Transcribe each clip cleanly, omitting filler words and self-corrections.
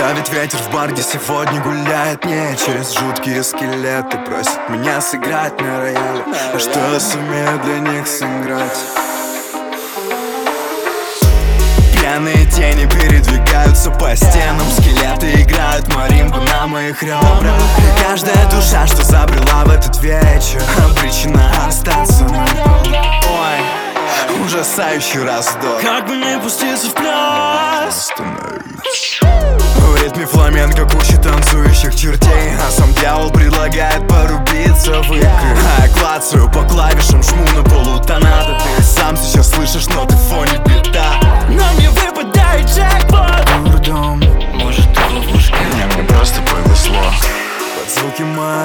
Давит ветер в бар, где сегодня гуляет нечисть. Жуткие скелеты просят меня сыграть на рояле. А что я сумею для них сыграть? Пьяные тени передвигаются по стенам. Скелеты играют маримбу на моих ребрах. И каждая душа, что забрела в этот вечер, обречена остаться на полу. Ой, ужасающий раздор. Как бы не пуститься в пляс, в ритме фламенко куча танцующих чертей, а сам дьявол предлагает порубиться в игры. А я клацаю по клавишам, жму на полутонаты. Ты сам сейчас слышишь ноты в фоне бита. но мне выпадает джекпот. Дурдом, Может, ты в ловушке? не, мне просто повезло. Под звуки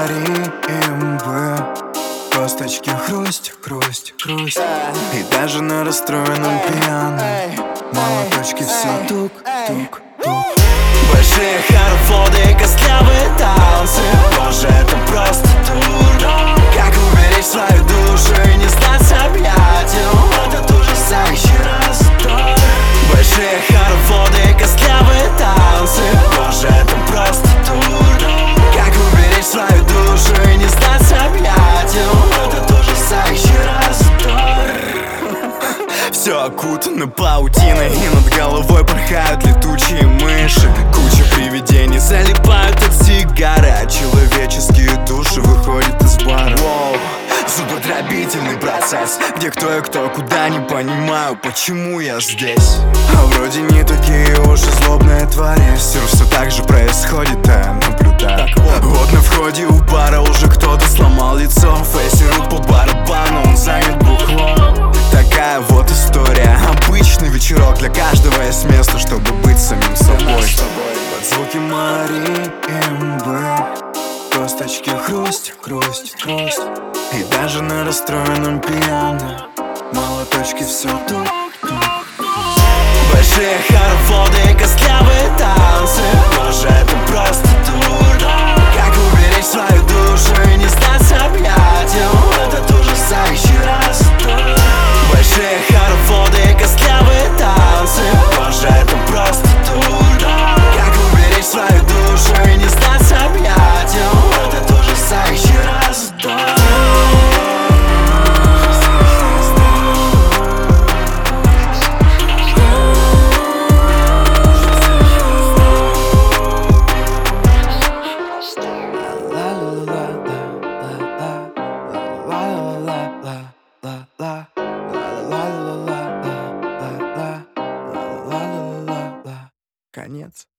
маримбы косточки хрусть, хрусть, хрусть. И даже на расстроенном пиано молоточки все тук, тук, тук. Большие хороводы и костлявые танцы. Боже, это просто дурно. Как уберечь свою душу и не сдаться объятиям? Этот ужасающий раздор. Большие хороводы и костлявые танцы. Боже, это просто дурно. Как уберечь свою душу и не сдаться объятиям? Этот ужасающий раздор. Все окутано паутиной, и над головой порхают летучие мыши. Куча привидений залипают от сигары, а человеческие души выходят из бара. Воу, зубодробительный процесс, где кто и кто, куда, не понимаю, почему я здесь. А вроде не такие уж и злобные твари. Все так же происходит, а я наблюдаю. Вот на входе у бара уже кто-то сломал лицо. Фейси рук по барабану, он занят бухлом. Такая вот история, обычный вечерок. Для каждого есть место, чтобы быть самим собой. Под звуки маримбы косточки хрусть, хрусть, хрусть. И даже на расстроенном пиано молоточки все тук, тук. Большие хороводы и костлявые танцы. Боже, это просто дурно. Как уберечь свою душу и не сдаться объятиям? Этот ужасающий раздор. Большие хороводы и костлявые танцы. Боже, это просто дурно. Как уберечь свою душу и не сдаться объятиям? Этот ужасающий раздор. Конец.